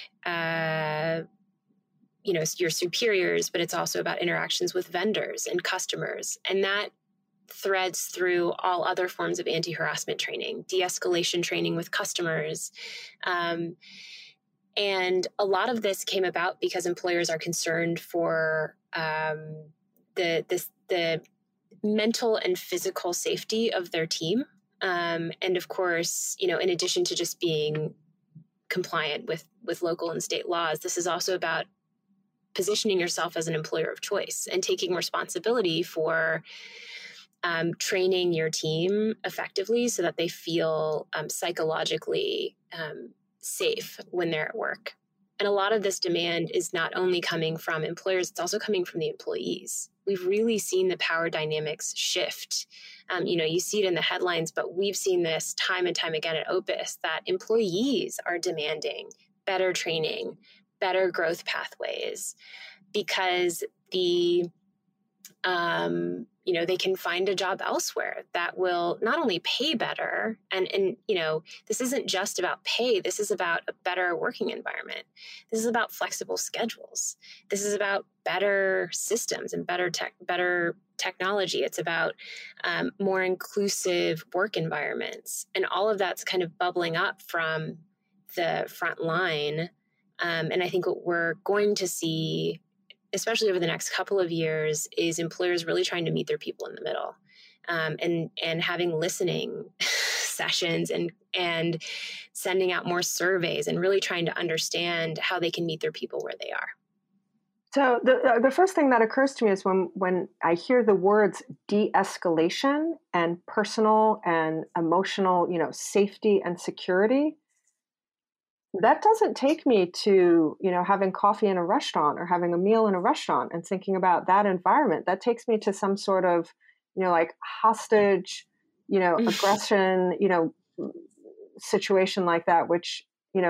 your superiors, but it's also about interactions with vendors and customers. And that threads through all other forms of anti-harassment training, de-escalation training with customers. And a lot of this came about because employers are concerned for the mental and physical safety of their team. And of course, in addition to just being compliant with local and state laws, this is also about positioning yourself as an employer of choice and taking responsibility for training your team effectively so that they feel psychologically safe when they're at work. And a lot of this demand is not only coming from employers, it's also coming from the employees. We've really seen the power dynamics shift. You see it in the headlines, but we've seen this time and time again at Opus, that employees are demanding better training, better growth pathways, because they can find a job elsewhere that will not only pay better, and this isn't just about pay. This is about a better working environment. This is about flexible schedules. This is about better systems and better technology. It's about more inclusive work environments, and all of that's kind of bubbling up from the front line. And I think what we're going to see, especially over the next couple of years, is employers really trying to meet their people in the middle, and having listening sessions and sending out more surveys and really trying to understand how they can meet their people where they are. So the first thing that occurs to me is when I hear the words de-escalation and personal and emotional, safety and security, that doesn't take me to, having coffee in a restaurant or having a meal in a restaurant and thinking about that environment. That takes me to some sort of, like hostage, aggression, situation like that, which,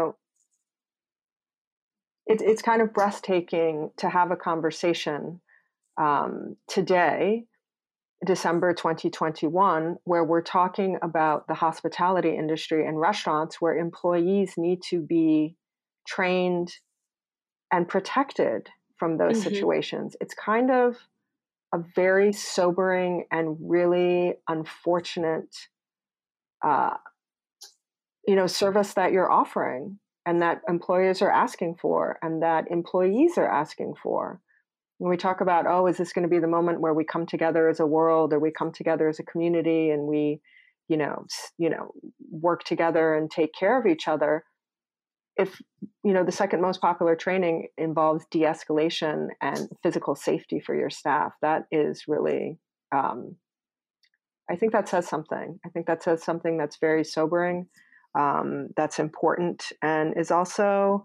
it's kind of breathtaking to have a conversation today, December 2021, where we're talking about the hospitality industry and restaurants, where employees need to be trained and protected from those situations. It's kind of a very sobering and really unfortunate, service that you're offering, and that employers are asking for, and that employees are asking for. When we talk about, is this going to be the moment where we come together as a world, or we come together as a community, and we, work together and take care of each other? if, the second most popular training involves de-escalation and physical safety for your staff, that is really, I think that says something. I think that says something that's very sobering, that's important, and is also,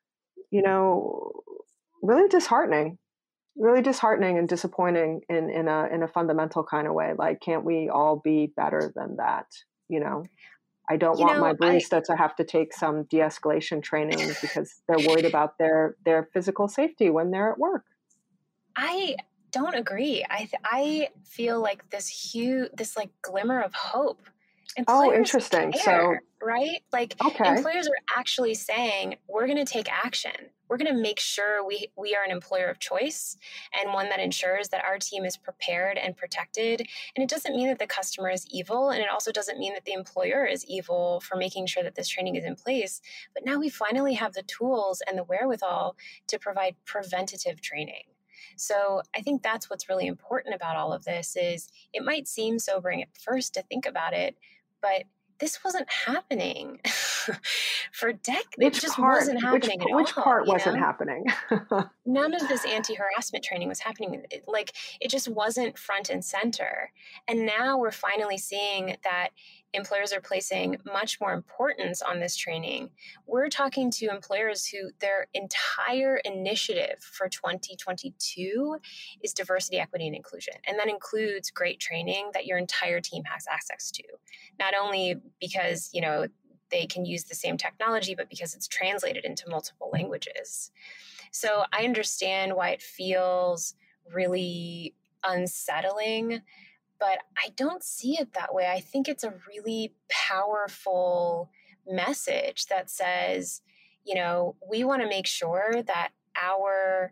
really disheartening. Really disheartening and disappointing in a fundamental kind of way. Like, can't we all be better than that? I don't want my barista to have to take some de-escalation training because they're worried about their physical safety when they're at work. I don't agree. I feel like this like glimmer of hope. Employers interesting. Care, right? Like, employers are actually saying, we're going to take action. We're going to make sure we are an employer of choice and one that ensures that our team is prepared and protected. And it doesn't mean that the customer is evil. And it also doesn't mean that the employer is evil for making sure that this training is in place. But now we finally have the tools and the wherewithal to provide preventative training. So I think that's what's really important about all of this is it might seem sobering at first to think about it, but this wasn't happening for decades. It just wasn't happening at all. Which part wasn't happening? None of this anti-harassment training was happening. It just wasn't front and center. And now we're finally seeing that employers are placing much more importance on this training. We're talking to employers who their entire initiative for 2022 is diversity, equity, and inclusion. And that includes great training that your entire team has access to. Not only because, they can use the same technology, but because it's translated into multiple languages. So I understand why it feels really unsettling, but I don't see it that way. I think it's a really powerful message that says, we want to make sure that our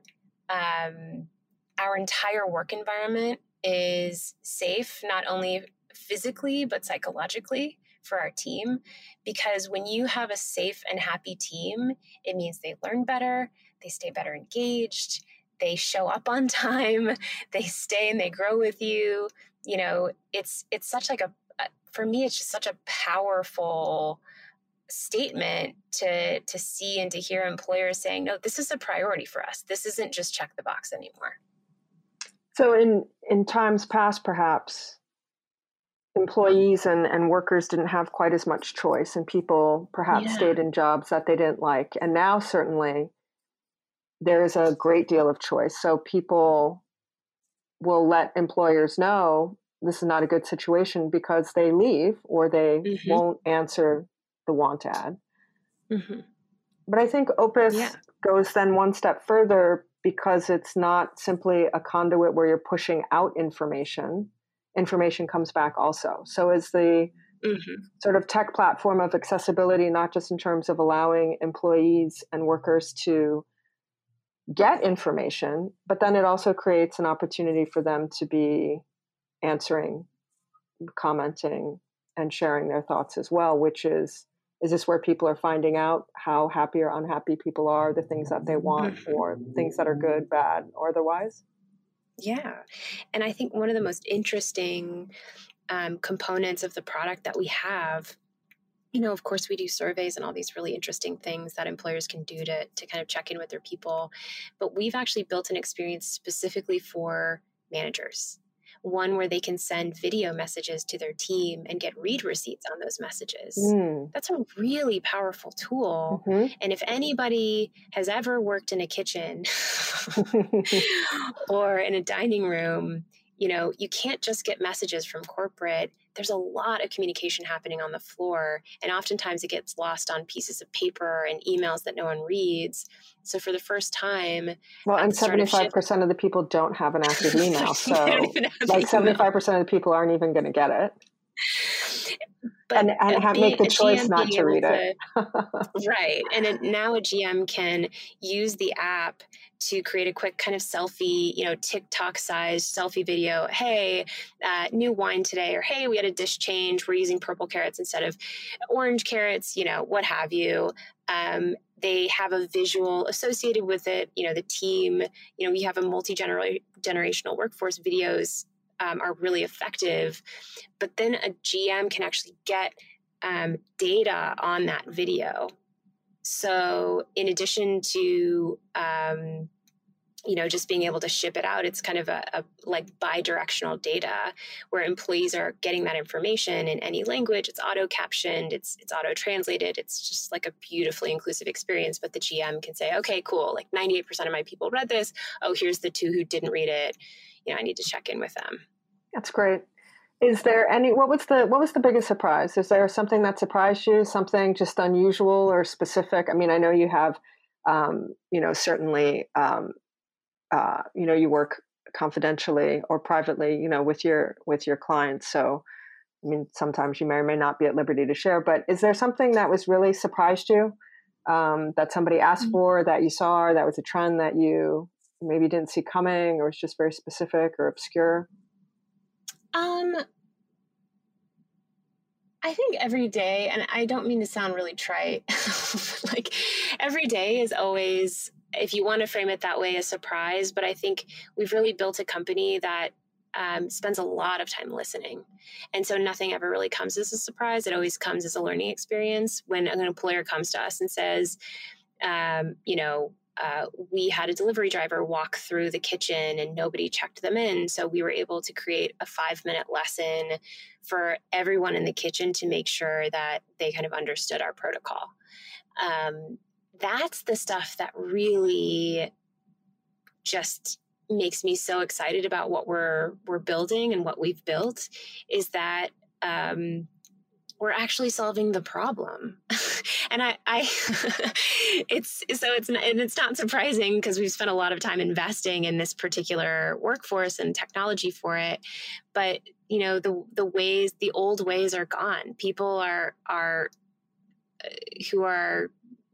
entire work environment is safe, not only physically, but psychologically for our team. Because when you have a safe and happy team, it means they learn better, they stay better engaged, they show up on time, they stay and they grow with you. It's such like for me, it's just such a powerful statement to see and to hear employers saying, no, this is a priority for us. This isn't just check the box anymore. So in times past, perhaps employees and workers didn't have quite as much choice, and people perhaps stayed in jobs that they didn't like. And now certainly there's a great deal of choice. So people will let employers know this is not a good situation because they leave or they won't answer the want ad. Mm-hmm. But I think Opus goes then one step further because it's not simply a conduit where you're pushing out information. Information comes back also. So is the sort of tech platform of accessibility, not just in terms of allowing employees and workers to get information, but then it also creates an opportunity for them to be answering, commenting, and sharing their thoughts as well, which is this where people are finding out how happy or unhappy people are, the things that they want, or things that are good, bad, or otherwise? Yeah. And I think one of the most interesting components of the product that we have, of course, we do surveys and all these really interesting things that employers can do to kind of check in with their people. But we've actually built an experience specifically for managers, one where they can send video messages to their team and get read receipts on those messages. That's a really powerful tool. And if anybody has ever worked in a kitchen or in a dining room, you can't just get messages from corporate. There's a lot of communication happening on the floor, and oftentimes it gets lost on pieces of paper and emails that no one reads. So for the first time... Well, and 75% of the people don't have an active email. So like 75% of the people aren't even going to get it. But make the choice not to read it. Right. And now a GM can use the app to create a quick kind of selfie, TikTok-sized selfie video. Hey, new wine today, or hey, we had a dish change. We're using purple carrots instead of orange carrots, what have you. They have a visual associated with it. The team, we have a multi-generational workforce. Videos are really effective. But then a GM can actually get data on that video So in addition to, just being able to ship it out, it's kind of a like bi-directional data where employees are getting that information in any language. It's auto-captioned, it's auto-translated. It's just like a beautifully inclusive experience. But the GM can say, okay, cool, like 98% of my people read this. Oh, here's the 2 who didn't read it. I need to check in with them. That's great. Is there what was the biggest surprise? Is there something that surprised you, something just unusual or specific? I mean, I know you have, certainly, you work confidentially or privately, with your clients. So, I mean, sometimes you may or may not be at liberty to share, but is there something that was really surprised you, that somebody asked for, that you saw, or that was a trend that you maybe didn't see coming, or it's just very specific or obscure? I think every day, and I don't mean to sound really trite, like every day is always, if you want to frame it that way, a surprise. But I think we've really built a company that spends a lot of time listening. And so nothing ever really comes as a surprise. It always comes as a learning experience. When an employer comes to us and says, we had a delivery driver walk through the kitchen and nobody checked them in. So we were able to create a 5-minute lesson for everyone in the kitchen to make sure that they kind of understood our protocol. That's the stuff that really just makes me so excited about what we're building and what we've built, is that we're actually solving the problem. And it's not surprising, because we've spent a lot of time investing in this particular workforce and technology for it. But, the old ways are gone. People who are,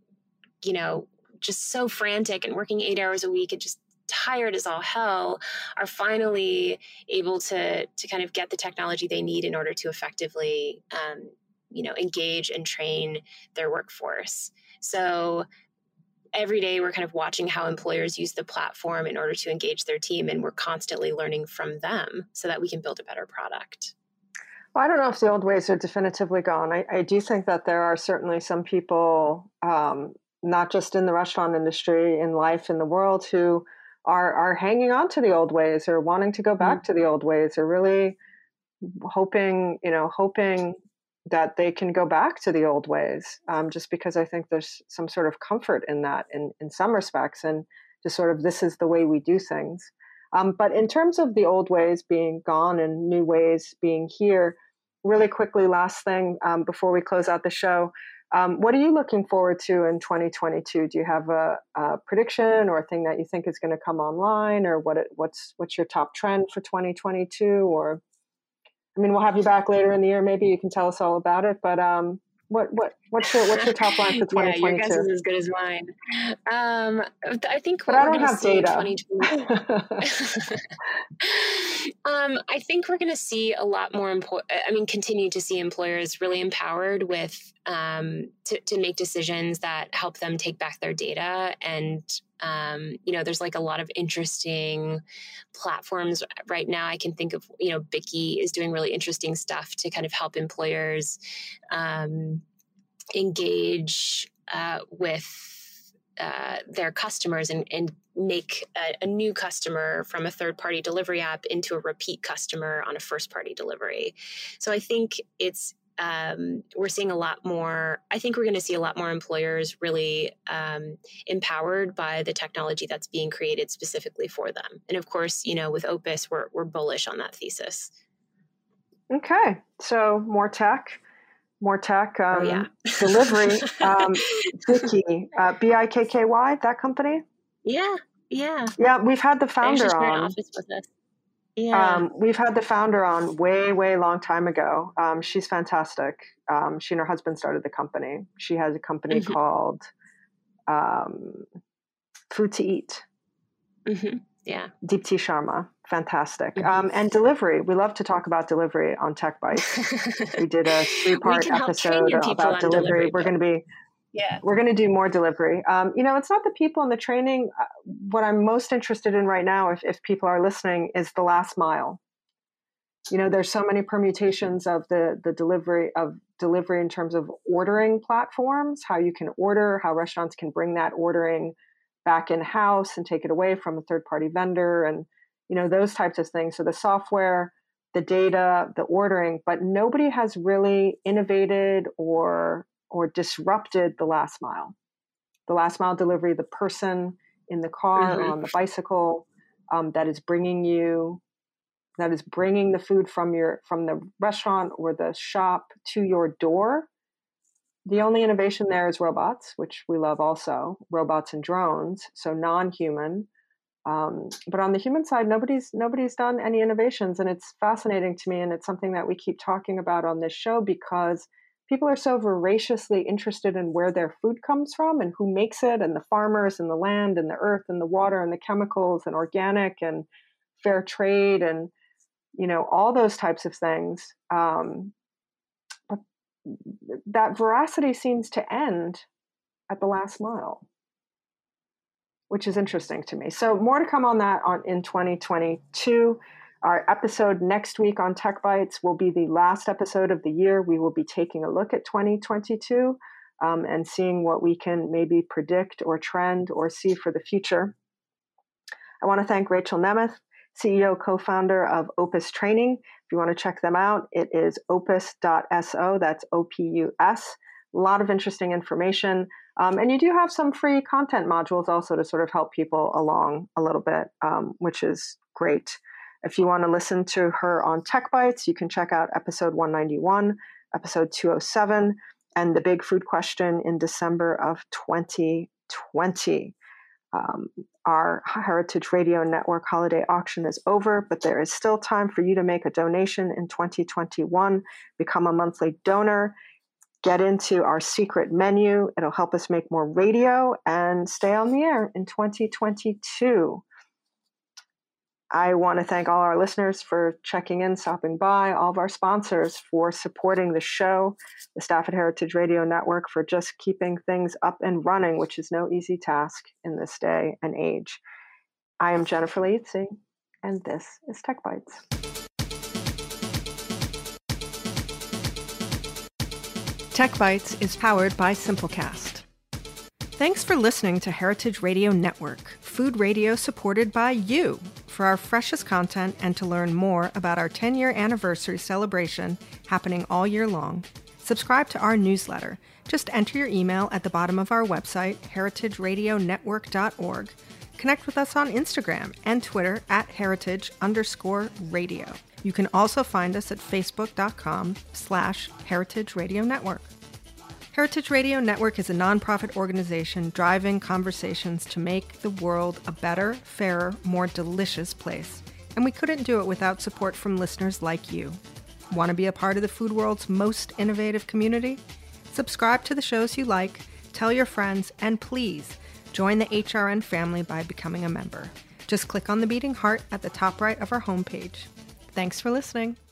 just so frantic and working 8 hours a week and just tired as all hell, are finally able to kind of get the technology they need in order to effectively, engage and train their workforce. So every day we're kind of watching how employers use the platform in order to engage their team, and we're constantly learning from them so that we can build a better product. Well, I don't know if the old ways are definitively gone. I do think that there are certainly some people, not just in the restaurant industry, in life, in the world, who are hanging on to the old ways, or wanting to go back to the old ways, or really hoping that they can go back to the old ways, just because I think there's some sort of comfort in that in some respects, and just sort of, this is the way we do things. But in terms of the old ways being gone and new ways being here, really quickly, last thing, before we close out the show, what are you looking forward to in 2022? Do you have a prediction or a thing that you think is going to come online, or what's your top trend for 2022? Or, I mean, we'll have you back later in the year. Maybe you can tell us all about it. But what's your top line for 2022? Yeah, your guess is as good as mine. I think, but I don't have data. I think we're going to see a lot more. Continue to see employers really empowered with to make decisions that help them take back their data. And there's like a lot of interesting platforms right now. I can think of, Bicky is doing really interesting stuff to kind of help employers engage with their customers and make a new customer from a third-party delivery app into a repeat customer on a first-party delivery. So I think we're seeing a lot more. I think we're going to see a lot more employers really empowered by the technology that's being created specifically for them. And of course, with Opus, we're bullish on that thesis. Okay, so more tech, delivery. Bicky, Bikky, that company. Yeah. We've had the founder on. Office with us. Yeah. We've had the founder on way long time ago. She's fantastic. She and her husband started the company. She has a company called Food to Eat. Mm-hmm. Yeah. Deepti Sharma. Fantastic. And delivery. We love to talk about delivery on Tech Bites. We did a 3-part episode about delivery. We're going to do more delivery. It's not the people in the training. What I'm most interested in right now, if people are listening, is the last mile. There's so many permutations of the delivery in terms of ordering platforms, how you can order, how restaurants can bring that ordering back in house and take it away from a third party vendor, and those types of things. So the software, the data, the ordering, but nobody has really innovated or disrupted the last mile. The last mile delivery, the person in the car or on the bicycle that is bringing the food from the restaurant or the shop to your door. The only innovation there is robots, which we love also, robots and drones, so non-human. But on the human side, nobody's done any innovations, and it's fascinating to me, and it's something that we keep talking about on this show because people are so voraciously interested in where their food comes from and who makes it, and the farmers and the land and the earth and the water and the chemicals and organic and fair trade and all those types of things. But that veracity seems to end at the last mile, which is interesting to me. So more to come on that in 2022. Our episode next week on Tech Bites will be the last episode of the year. We will be taking a look at 2022 and seeing what we can maybe predict or trend or see for the future. I want to thank Rachel Nemeth, CEO, co-founder of Opus Training. If you want to check them out, it is opus.so. That's OPUS. A lot of interesting information. And you do have some free content modules also to sort of help people along a little bit, which is great. If you want to listen to her on Tech Bites, you can check out episode 191, episode 207, and the big food question in December of 2020. Our Heritage Radio Network holiday auction is over, but there is still time for you to make a donation in 2021. Become a monthly donor. Get into our secret menu. It'll help us make more radio and stay on the air in 2022. I want to thank all our listeners for checking in, stopping by, all of our sponsors for supporting the show, the staff at Heritage Radio Network for just keeping things up and running, which is no easy task in this day and age. I am Jennifer Liuzzi, and this is Tech Bites. Tech Bites is powered by Simplecast. Thanks for listening to Heritage Radio Network, food radio supported by you. For our freshest content and to learn more about our 10-year anniversary celebration happening all year long, subscribe to our newsletter. Just enter your email at the bottom of our website, heritageradionetwork.org. Connect with us on Instagram and Twitter at heritage_radio. You can also find us at facebook.com/Heritage Radio Network. Heritage Radio Network is a nonprofit organization driving conversations to make the world a better, fairer, more delicious place. And we couldn't do it without support from listeners like you. Want to be a part of the food world's most innovative community? Subscribe to the shows you like, tell your friends, and please join the HRN family by becoming a member. Just click on the beating heart at the top right of our homepage. Thanks for listening.